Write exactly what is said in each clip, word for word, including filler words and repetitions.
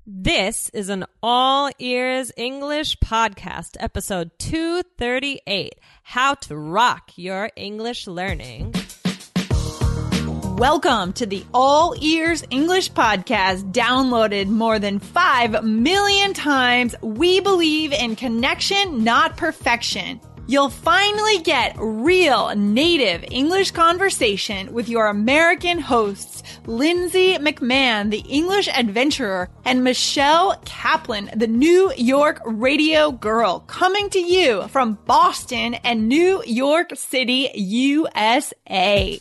This is an All Ears English podcast, episode two thirty-eight, How to Rock Your English Learning. Welcome to the All Ears English podcast, downloaded more than five million times. We believe in connection, not perfection. You'll finally get real native English conversation with your American hosts, Lindsay McMahon, the English adventurer, and Michelle Kaplan, the New York radio girl, coming to you from Boston and New York City, U S A.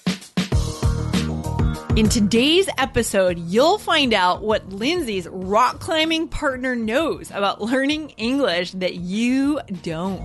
In today's episode, you'll find out what Lindsay's rock climbing partner knows about learning English that you don't.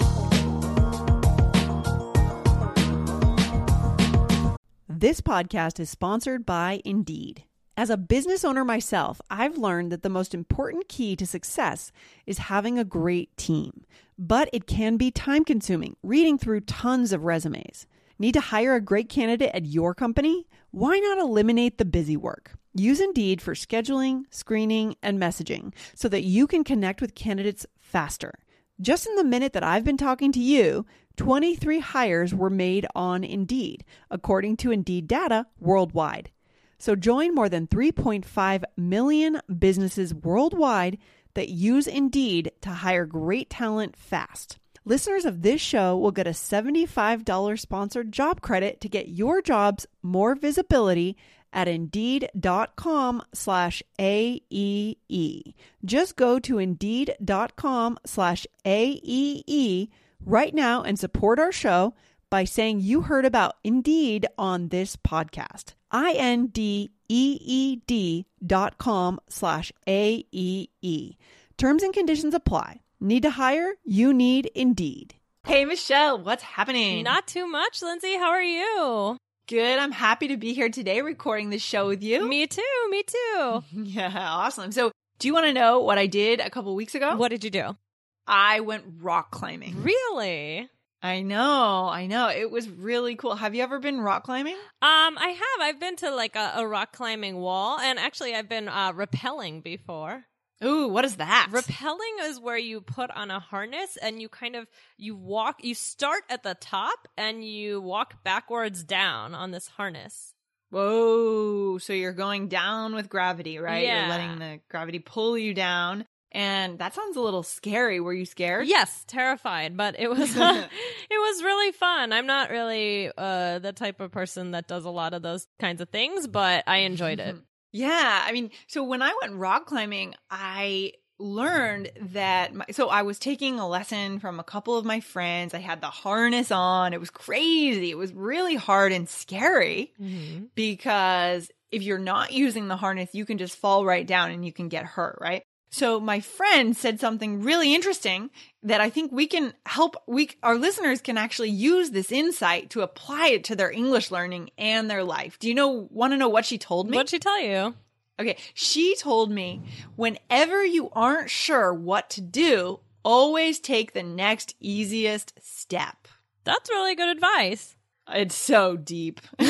This podcast is sponsored by Indeed. As a business owner myself, I've learned that the most important key to success is having a great team. But it can be time-consuming, reading through tons of resumes. Need to hire a great candidate at your company? Why not eliminate the busy work? Use Indeed for scheduling, screening, and messaging so that you can connect with candidates faster. Just in the minute that I've been talking to you, twenty-three hires were made on Indeed, according to Indeed data worldwide. So join more than three point five million businesses worldwide that use Indeed to hire great talent fast. Listeners of this show will get a seventy-five dollars sponsored job credit to get your jobs more visibility at Indeed.com slash AEE. Just go to Indeed.com slash AEE right now and support our show by saying you heard about Indeed on this podcast. I-N-D-E-E-D dot com slash A-E-E. Terms and conditions apply. Need to hire? You need Indeed. Hey, Michelle, what's happening? Not too much, Lindsay. How are you? Good. I'm happy to be here today recording this show with you. Me too. Me too. Yeah, awesome. So do you want to know what I did a couple weeks ago? What did you do? I went rock climbing. Really? I know. I know. It was really cool. Have you ever been rock climbing? Um, I have. I've been to like a, a rock climbing wall, and actually I've been uh, rappelling before. Ooh, what is that? Rappelling is where you put on a harness and you kind of, you walk, you start at the top and you walk backwards down on this harness. Whoa. So you're going down with gravity, right? Yeah. You're letting the gravity pull you down. And that sounds a little scary. Were you scared? Yes, terrified, but it was uh, it was really fun. I'm not really uh, the type of person that does a lot of those kinds of things, but I enjoyed it. Yeah. I mean, so when I went rock climbing, I learned that, my, so I was taking a lesson from a couple of my friends. I had the harness on. It was crazy. It was really hard and scary mm-hmm. because if you're not using the harness, you can just fall right down and you can get hurt, right? So my friend said something really interesting that I think we can help, we our listeners can actually use this insight to apply it to their English learning and their life. Do you know, want to know what she told me? What'd she tell you? Okay, she told me, whenever you aren't sure what to do, always take the next easiest step. That's really good advice. It's so deep. No,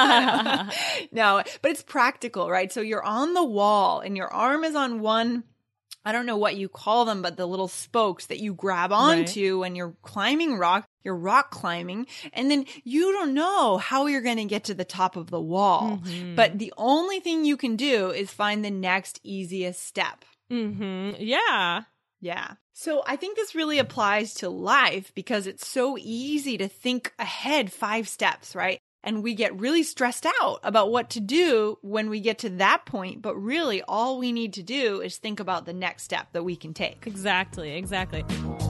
but it's practical, right? So you're on the wall and your arm is on one, I don't know what you call them, but the little spokes that you grab onto right. when you're climbing rock, you're rock climbing, and then you don't know how you're going to get to the top of the wall. Mm-hmm. But the only thing you can do is find the next easiest step. Mm-hmm. Yeah. Yeah. So I think this really applies to life because it's so easy to think ahead five steps, right? And we get really stressed out about what to do when we get to that point. But really, all we need to do is think about the next step that we can take. Exactly, exactly.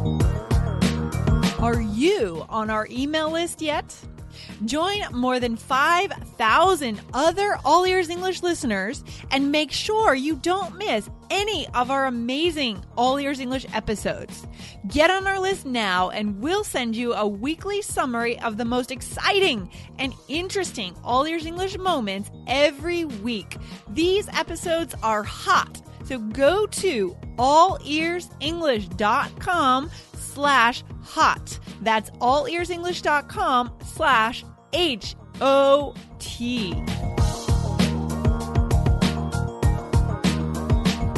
Are you on our email list yet? Join more than five thousand other All Ears English listeners and make sure you don't miss any of our amazing All Ears English episodes. Get on our list now and we'll send you a weekly summary of the most exciting and interesting All Ears English moments every week. These episodes are hot, so go to allearsenglish.com slash hot. That's allearsenglish.com slash H O T.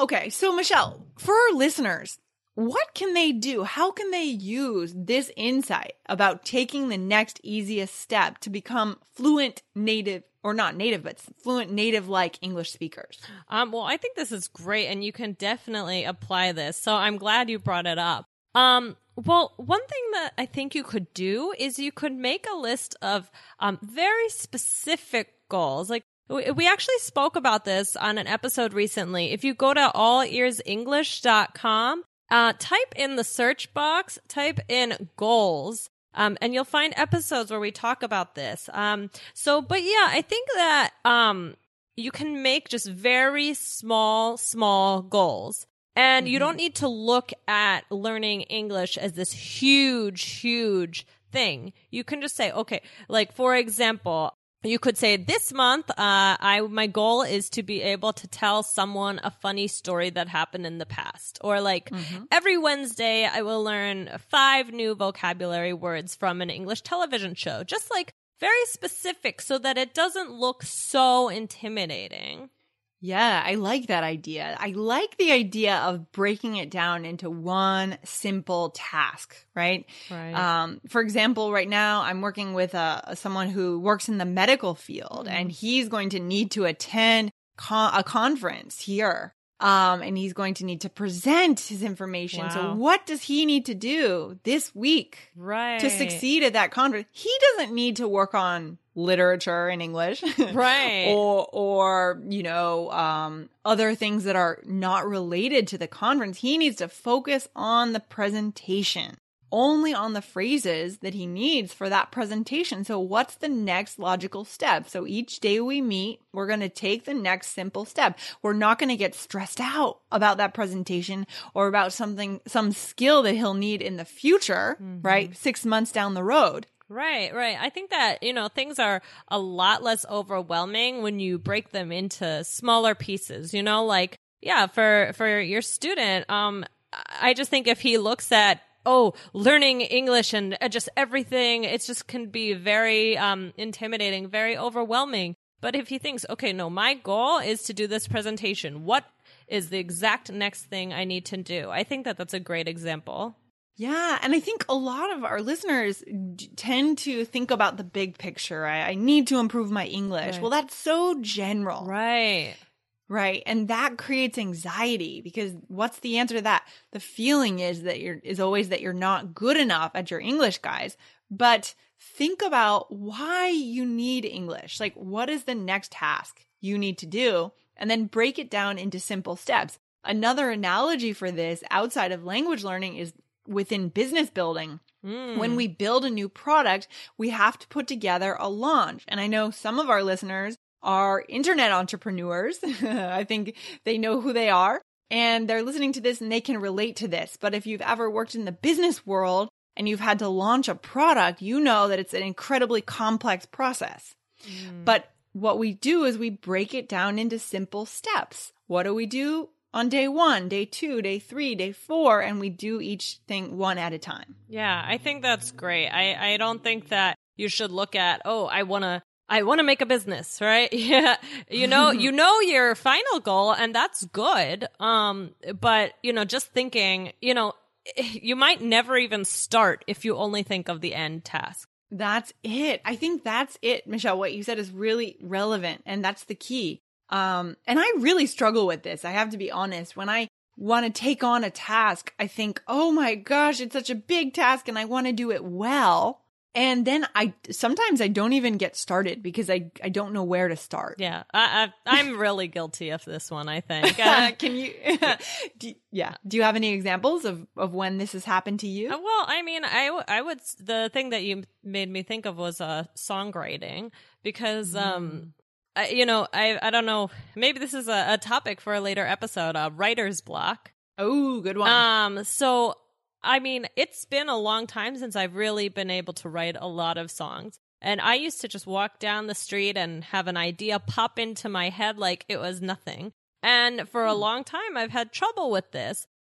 okay, so Michelle, for our listeners, what can they do? How can they use this insight about taking the next easiest step to become fluent native, or not native, but fluent native-like English speakers? Um, well, I think this is great, and you can definitely apply this. So I'm glad you brought it up. Um, well, one thing that I think you could do is you could make a list of um, very specific goals. Like, we actually spoke about this on an episode recently. If you go to all ears english dot com, Uh, type in the search box, type in goals, um, and you'll find episodes where we talk about this. Um, so, but yeah, I think that, um, you can make just very small, small goals. And mm-hmm. you don't need to look at learning English as this huge, huge thing. You can just say, okay, like, for example, you could say this month, uh, I, my goal is to be able to tell someone a funny story that happened in the past. Or like mm-hmm. every Wednesday, I will learn five new vocabulary words from an English television show. Just like very specific so that it doesn't look so intimidating. Yeah, I like that idea. I like the idea of breaking it down into one simple task, right? Right. Um, for example, right now I'm working with a, someone who works in the medical field, mm-hmm. and he's going to need to attend con- a conference here. Um, and he's going to need to present his information. Wow. So what does he need to do this week right. to succeed at that conference? He doesn't need to work on literature in English. Right. or, or, you know, um, other things that are not related to the conference. He needs to focus on the presentation, only on the phrases that he needs for that presentation. So what's the next logical step? So each day we meet, we're going to take the next simple step. We're not going to get stressed out about that presentation or about something, some skill that he'll need in the future, mm-hmm. right? Six months down the road. Right, right. I think that, you know, things are a lot less overwhelming when you break them into smaller pieces, you know, like, yeah, for, for your student, um, I just think if he looks at, oh, learning English and just everything, it just can be very, um, intimidating, very overwhelming. But if he thinks, okay, no, my goal is to do this presentation, what is the exact next thing I need to do? I think that that's a great example. Yeah. And I think a lot of our listeners d- tend to think about the big picture. I, I need to improve my English. Right. Well, that's so general. Right. Right. And that creates anxiety because what's the answer to that? The feeling is that you're, is always that you're not good enough at your English, guys. But think about why you need English. Like, what is the next task you need to do? And then break it down into simple steps. Another analogy for this outside of language learning is within business building. Mm. When we build a new product, we have to put together a launch. And I know some of our listeners are internet entrepreneurs. I think they know who they are. And they're listening to this and they can relate to this. But if you've ever worked in the business world and you've had to launch a product, you know that it's an incredibly complex process. Mm. But what we do is we break it down into simple steps. What do we do on day one, day two, day three, day four, and we do each thing one at a time? Yeah, I think that's great. I, I don't think that you should look at, oh, I want to I want to make a business, right? Yeah. You know, you know your final goal and that's good. Um, but, you know, just thinking, you know, you might never even start if you only think of the end task. That's it. I think that's it, Michelle. What you said is really relevant and that's the key. Um, and I really struggle with this. I have to be honest. When I want to take on a task, I think, oh my gosh, it's such a big task and I want to do it well. And then I sometimes I don't even get started because I, I don't know where to start. Yeah, I, I, I'm really guilty of this one, I think. Uh, Can you, do, yeah. Do you have any examples of, of when this has happened to you? Uh, well, I mean, I, I would, the thing that you made me think of was uh, songwriting because, mm. um, I, you know, I, I don't know, maybe this is a, a topic for a later episode, uh, writer's block. Oh, good one. Um, so I mean, it's been a long time since I've really been able to write a lot of songs. And I used to just walk down the street and have an idea pop into my head like it was nothing. And for a long time, I've had trouble with this.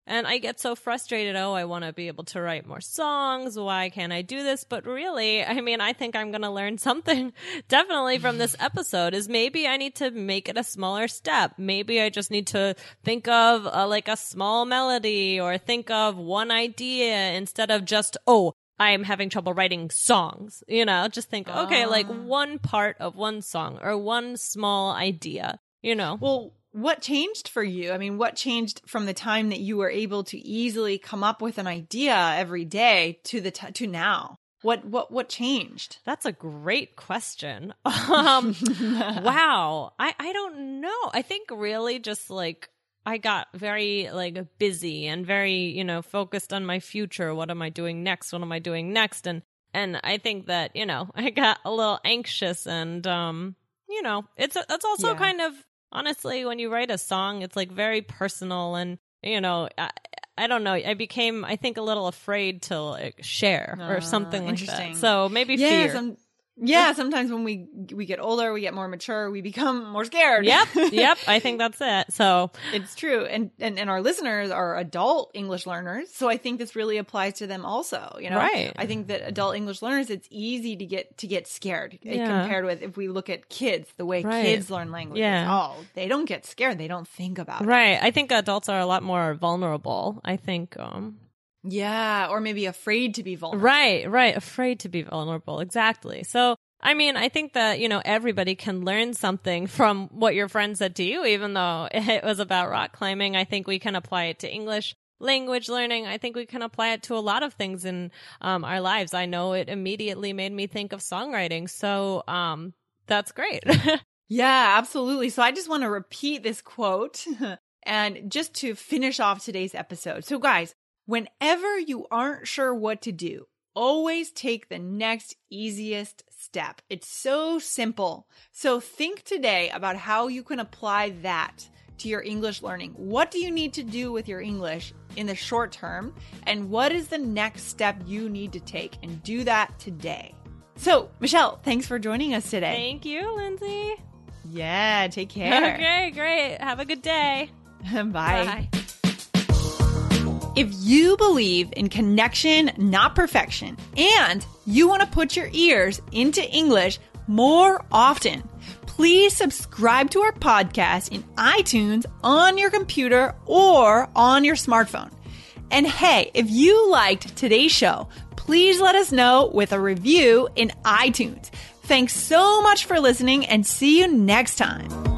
And I get so frustrated. Oh, I want to be able to write more songs. Why can't I do this? But really, I mean, I think I'm going to learn something definitely from this episode is maybe I need to make it a smaller step. Maybe I just need to think of uh, like a small melody or think of one idea instead of just, oh, I'm having trouble writing songs. You know, just think, okay, uh. like one part of one song or one small idea, you know. Well, what changed for you? I mean, what changed from the time that you were able to easily come up with an idea every day to the t- to now? What what what changed? That's a great question. Um, wow, I I don't know. I think really just like I got very like busy and very, you know, focused on my future. What am I doing next? What am I doing next? And and I think that, you know, I got a little anxious and um, you know, it's it's also Yeah. kind of honestly, when you write a song, it's like very personal and, you know, I, I don't know. I became, I think, a little afraid to like share or Uh, something like interesting. that. So maybe Yeah, fear. some, yeah. Sometimes when we we get older, we get more mature, we become more scared. Yep, yep. I think that's it. So It's true. And, and and our listeners are adult English learners. So I think this really applies to them also. You know, Right. I think that adult English learners, it's easy to get to get scared uh, Yeah. compared with if we look at kids, the way Right. kids learn languages. Yeah. Oh, they don't get scared. They don't think about it. right. I think adults are a lot more vulnerable. I think. Um, Yeah. Or maybe afraid to be vulnerable. right, right. Afraid to be vulnerable. Exactly. So. I mean, I think that, you know, everybody can learn something from what your friend said to you, even though it was about rock climbing. I think we can apply it to English language learning. I think we can apply it to a lot of things in um, our lives. I know it immediately made me think of songwriting. So um, that's great. Yeah, absolutely. So I just want to repeat this quote and just to finish off today's episode. So guys, whenever you aren't sure what to do, always take the next easiest step. It's so simple. So think today about how you can apply that to your English learning. What do you need to do with your English in the short term? And what is the next step you need to take? And do that today. So, Michelle, thanks for joining us today. Thank you, Lindsay. Yeah, take care. Okay, great. Have a good day. Bye. If you believe in connection, not perfection, and you want to put your ears into English more often, please subscribe to our podcast in iTunes on your computer or on your smartphone. And hey, if you liked today's show, please let us know with a review in iTunes. Thanks so much for listening and see you next time.